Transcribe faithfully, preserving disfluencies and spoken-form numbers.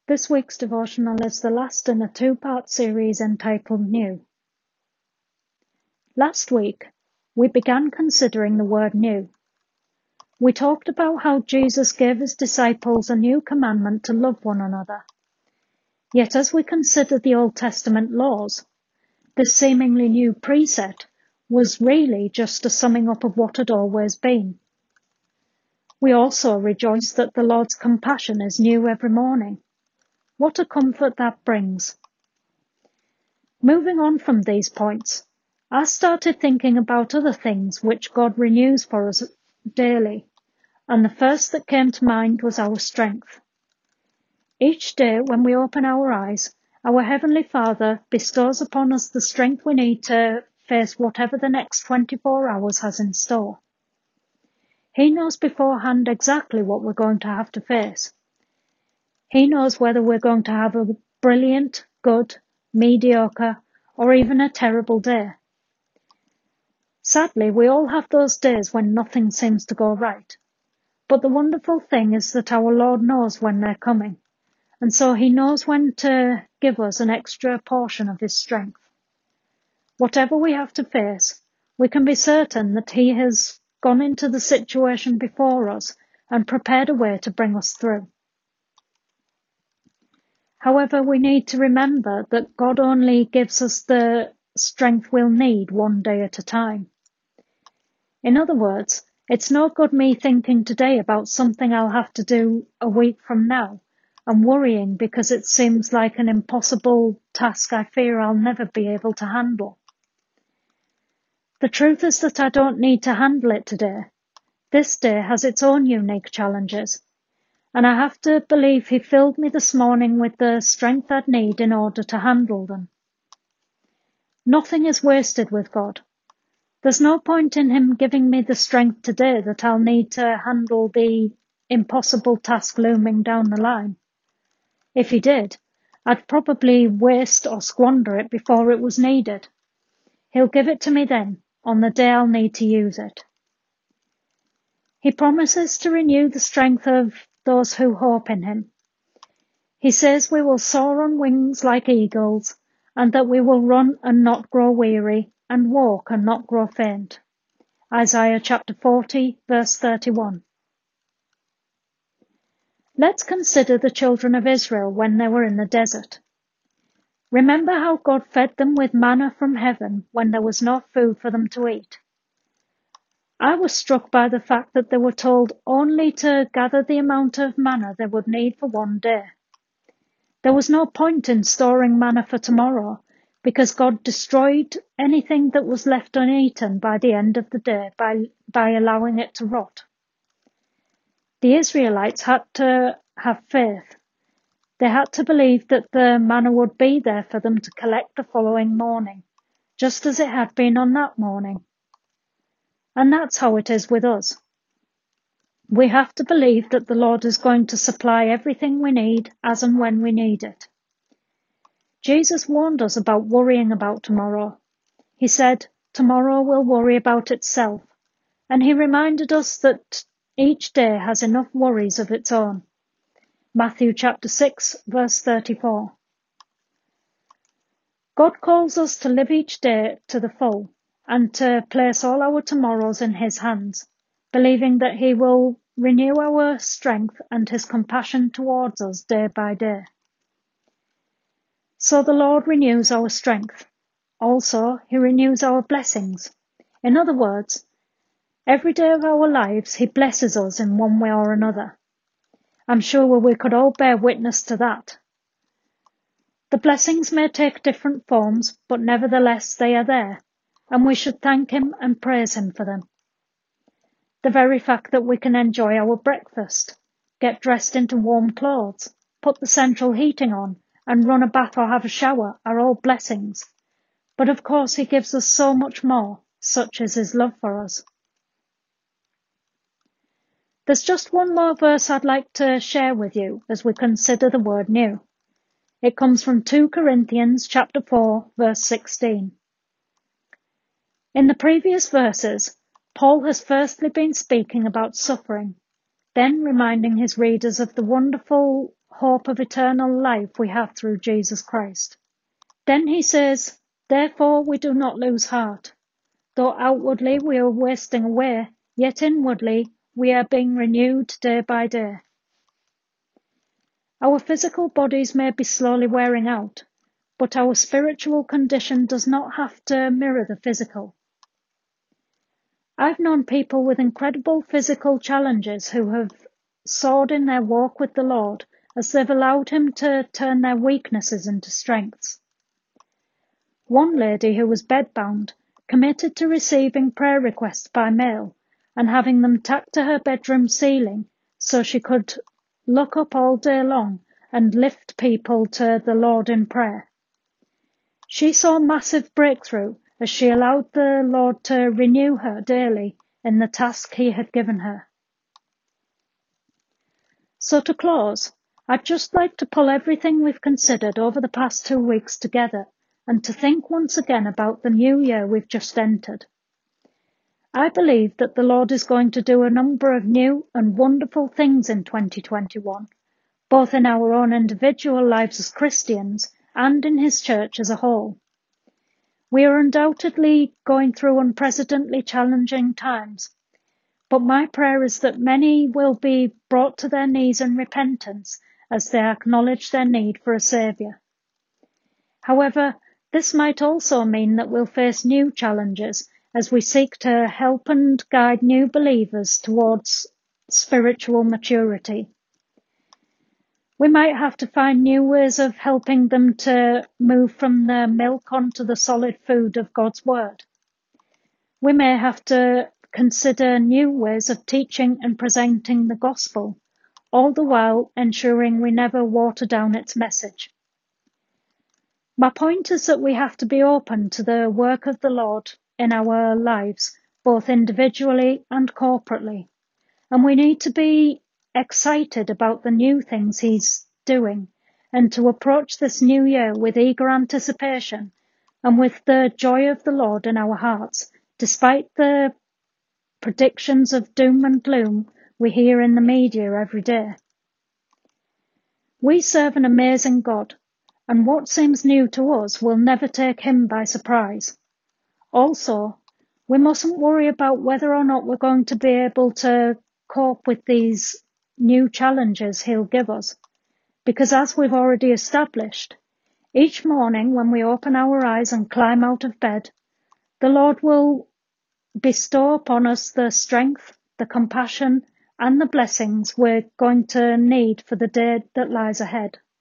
This week's devotional is the last in a two-part series entitled New. Last week, we began considering the word new. We talked about how Jesus gave his disciples a new commandment to love one another. Yet as we considered the Old Testament laws, this seemingly new precept was really just a summing up of what had always been. We also rejoiced that the Lord's compassion is new every morning. What a comfort that brings. Moving on from these points, I started thinking about other things which God renews for us daily, and the first that came to mind was our strength. Each day when we open our eyes, our Heavenly Father bestows upon us the strength we need to face whatever the next twenty-four hours has in store. He knows beforehand exactly what we're going to have to face. He knows whether we're going to have a brilliant, good, mediocre, or even a terrible day. Sadly, we all have those days when nothing seems to go right. But the wonderful thing is that our Lord knows when they're coming, and so he knows when to give us an extra portion of his strength. Whatever we have to face, we can be certain that he has gone into the situation before us and prepared a way to bring us through. However, we need to remember that God only gives us the strength we'll need one day at a time. In other words, it's no good me thinking today about something I'll have to do a week from now and worrying because it seems like an impossible task I fear I'll never be able to handle. The truth is that I don't need to handle it today. This day has its own unique challenges. And I have to believe he filled me this morning with the strength I'd need in order to handle them. Nothing is wasted with God. There's no point in him giving me the strength today that I'll need to handle the impossible task looming down the line. If he did, I'd probably waste or squander it before it was needed. He'll give it to me then, on the day I'll need to use it. He promises to renew the strength of those who hope in him. He says we will soar on wings like eagles, and that we will run and not grow weary, and walk and not grow faint. Isaiah chapter forty, verse thirty-one. Let's consider the children of Israel when they were in the desert. Remember how God fed them with manna from heaven when there was no food for them to eat. I was struck by the fact that they were told only to gather the amount of manna they would need for one day. There was no point in storing manna for tomorrow because God destroyed anything that was left uneaten by the end of the day by, by allowing it to rot. The Israelites had to have faith. They had to believe that the manna would be there for them to collect the following morning, just as it had been on that morning. And that's how it is with us. We have to believe that the Lord is going to supply everything we need as and when we need it. Jesus warned us about worrying about tomorrow. He said, tomorrow will worry about itself. And he reminded us that each day has enough worries of its own. Matthew chapter six, verse thirty-four. God calls us to live each day to the full, and to place all our tomorrows in his hands, believing that he will renew our strength and his compassion towards us day by day. So the Lord renews our strength. Also, he renews our blessings. In other words, every day of our lives he blesses us in one way or another. I'm sure we could all bear witness to that. The blessings may take different forms, but nevertheless they are there, and we should thank him and praise him for them. The very fact that we can enjoy our breakfast, get dressed into warm clothes, put the central heating on, and run a bath or have a shower are all blessings. But of course he gives us so much more, such is his love for us. There's just one more verse I'd like to share with you as we consider the word new. It comes from Second Corinthians chapter four, verse sixteen. In the previous verses, Paul has firstly been speaking about suffering, then reminding his readers of the wonderful hope of eternal life we have through Jesus Christ. Then he says, "Therefore we do not lose heart. Though outwardly we are wasting away, yet inwardly we are being renewed day by day." Our physical bodies may be slowly wearing out, but our spiritual condition does not have to mirror the physical. I've known people with incredible physical challenges who have soared in their walk with the Lord as they've allowed Him to turn their weaknesses into strengths. One lady who was bedbound committed to receiving prayer requests by mail and having them tacked to her bedroom ceiling so she could look up all day long and lift people to the Lord in prayer. She saw massive breakthrough as she allowed the Lord to renew her daily in the task He had given her. So to close, I'd just like to pull everything we've considered over the past two weeks together and to think once again about the new year we've just entered. I believe that the Lord is going to do a number of new and wonderful things in twenty twenty-one, both in our own individual lives as Christians and in His church as a whole. We are undoubtedly going through unprecedentedly challenging times, but my prayer is that many will be brought to their knees in repentance as they acknowledge their need for a Saviour. However, this might also mean that we'll face new challenges as we seek to help and guide new believers towards spiritual maturity. We might have to find new ways of helping them to move from the milk onto the solid food of God's Word. We may have to consider new ways of teaching and presenting the gospel, all the while ensuring we never water down its message. My point is that we have to be open to the work of the Lord in our lives, both individually and corporately, and we need to be excited about the new things He's doing and to approach this new year with eager anticipation and with the joy of the Lord in our hearts, despite the predictions of doom and gloom we hear in the media every day. We serve an amazing God, and what seems new to us will never take Him by surprise. Also, we mustn't worry about whether or not we're going to be able to cope with these new challenges He'll give us, because as we've already established, each morning when we open our eyes and climb out of bed, the Lord will bestow upon us the strength, the compassion, and the blessings we're going to need for the day that lies ahead.